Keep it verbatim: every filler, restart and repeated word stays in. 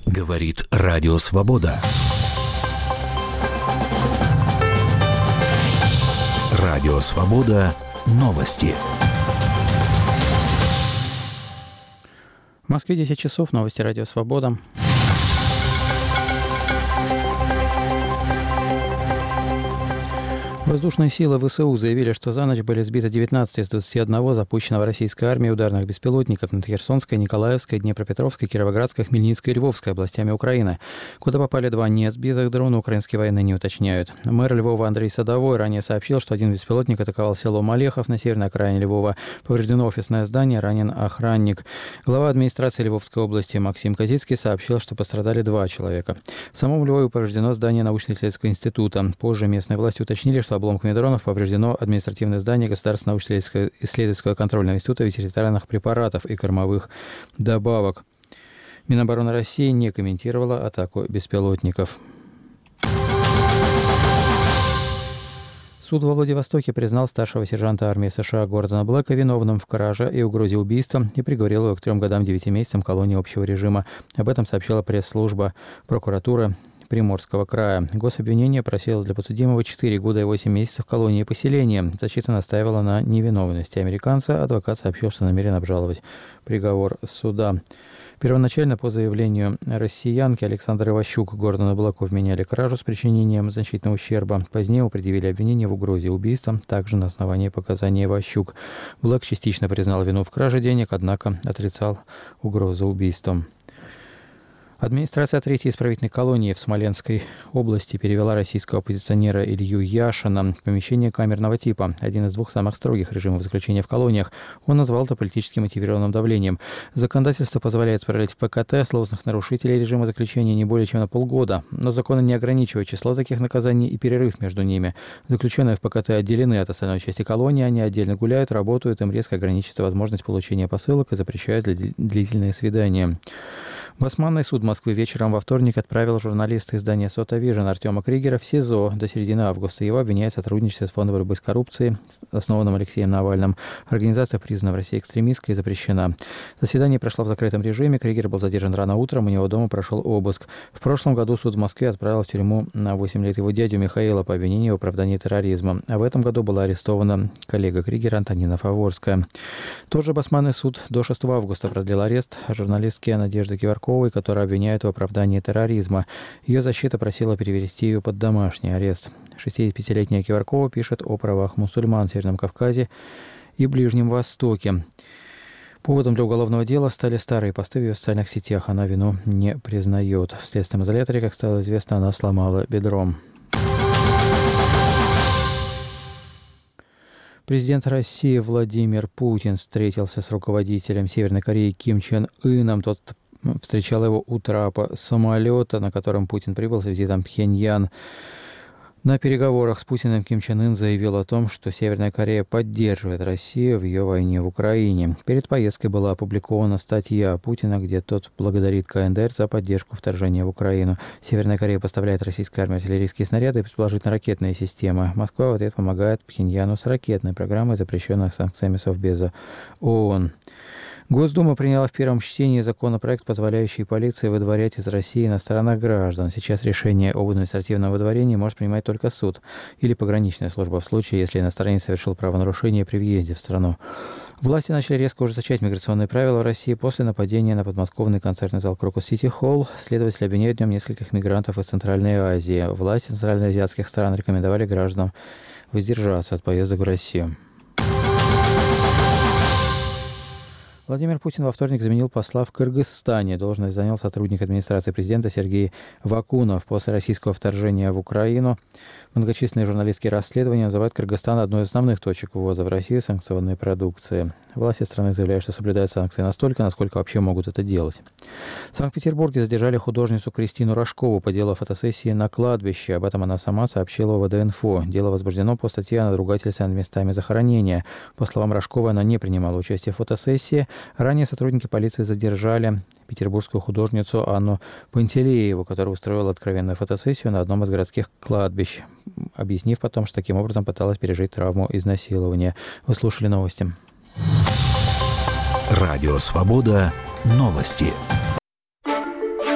Говорит Радио Свобода. Радио Свобода. Новости. В Москве десять часов. Новости Радио Свобода. Воздушные силы ВСУ заявили, что за ночь были сбиты девятнадцать из двадцати одного запущенного российской армией ударных беспилотников над Херсонской, Николаевской, Днепропетровской, Кировоградской, Хмельницкой и Львовской областями Украины. Куда попали два несбитых дрона, украинские военные не уточняют. Мэр Львова Андрей Садовой ранее сообщил, что один беспилотник атаковал село Малехов на северной окраине Львова. Повреждено офисное здание, ранен охранник. Глава администрации Львовской области Максим Козицкий сообщил, что пострадали два человека. В самом Львове повреждено здание научно-исследовательского института. Позже местные власти уточнили, что обломками дронов повреждено административное здание Государственного научно-исследовательского контрольного института ветеринарных препаратов и кормовых добавок. Минобороны России не комментировала атаку беспилотников. Суд во Владивостоке признал старшего сержанта армии США Гордона Блэка виновным в краже и угрозе убийства и приговорил его к трем годам девяти месяцам колонии общего режима. Об этом сообщила пресс-служба прокуратуры Приморского края. Гособвинение просило для подсудимого четыре года и восемь месяцев колонии поселения. Защита настаивала на невиновности американца. Адвокат сообщил, что намерен обжаловать приговор суда. Первоначально по заявлению россиянки Александры Иващук Гордону Блэку вменяли кражу с причинением значительного ущерба. Позднее ему предъявили обвинение в угрозе убийства, также на основании показаний Иващук. Блэк частично признал вину в краже денег, однако отрицал угрозу убийством. Администрация третьей исправительной колонии в Смоленской области перевела российского оппозиционера Илью Яшина в помещение камерного типа, один из двух самых строгих режимов заключения в колониях. Он назвал это политически мотивированным давлением. Законодательство позволяет отправлять в ПКТ сложных нарушителей режима заключения не более чем на полгода, но законы не ограничивают число таких наказаний и перерыв между ними. Заключенные в ПКТ отделены от остальной части колонии, они отдельно гуляют, работают, им резко ограничивается возможность получения посылок и запрещают длительные свидания. Басманный суд Москвы вечером во вторник отправил журналиста издания «Сота Вижн» Артема Кригера в СИЗО до середины августа. Его обвиняют в сотрудничестве с Фондом борьбы с коррупцией, основанным Алексеем Навальным. Организация, признана в России экстремистской, запрещена. Заседание прошло в закрытом режиме. Кригер был задержан рано утром, у него дома прошел обыск. В прошлом году суд в Москве отправил в тюрьму на восемь лет его дядю Михаила по обвинению в оправдании терроризма. А в этом году была арестована коллега Кригера Антонина Фаворская. Тот же Басманный суд до шестого августа продлил арест журналистки Надежды Киварковой, которую обвиняют в оправдании терроризма. Ее защита просила перевести ее под домашний арест. шестидесятипятилетняя Киваркова пишет о правах мусульман в Северном Кавказе и Ближнем Востоке. Поводом для уголовного дела стали старые посты в ее социальных сетях. Она вину не признает. В следственном изоляторе, как стало известно, она сломала бедро. Президент России Владимир Путин встретился с руководителем Северной Кореи Ким Чен Ыном. Тот встречал его у трапа самолета, на котором Путин прибыл с визитом в Пхеньян. На переговорах с Путиным Ким Чен Ын заявил о том, что Северная Корея поддерживает Россию в ее войне в Украине. Перед поездкой была опубликована статья Путина, где тот благодарит КНДР за поддержку вторжения в Украину. Северная Корея поставляет российской армии артиллерийские снаряды и предположительно ракетные системы. Москва в ответ помогает Пхеньяну с ракетной программой, запрещенной санкциями Совбеза ООН. Госдума приняла в первом чтении законопроект, позволяющий полиции выдворять из России иностранных граждан. Сейчас решение об административном выдворении может принимать только суд или пограничная служба в случае, если иностранец совершил правонарушение при въезде в страну. Власти начали резко ужесточать миграционные правила в России после нападения на подмосковный концертный зал Крокус Сити Холл. Следователи обвиняют в нем нескольких мигрантов из Центральной Азии. Власти центральноазиатских стран рекомендовали гражданам воздержаться от поездок в Россию. Владимир Путин во вторник заменил посла в Кыргызстане. Должность занял сотрудник администрации президента Сергей Вакунов. После российского вторжения в Украину многочисленные журналистские расследования называют Кыргызстан одной из основных точек ввоза в Россию санкционной продукции. Власти страны заявляют, что соблюдают санкции настолько, насколько вообще могут это делать. В Санкт-Петербурге задержали художницу Кристину Рожкову по делу фотосессии на кладбище. Об этом она сама сообщила в ВД-инфо. Дело возбуждено по статье о надругательстве над местами захоронения. По словам Рожковой, она не принимала участие в фотосессии. Ранее сотрудники полиции задержали петербургскую художницу Анну Пантелееву, которая устроила откровенную фотосессию на одном из городских кладбищ, объяснив потом, что таким образом пыталась пережить травму изнасилования. Вы слушали новости. Радио «Свобода». Новости.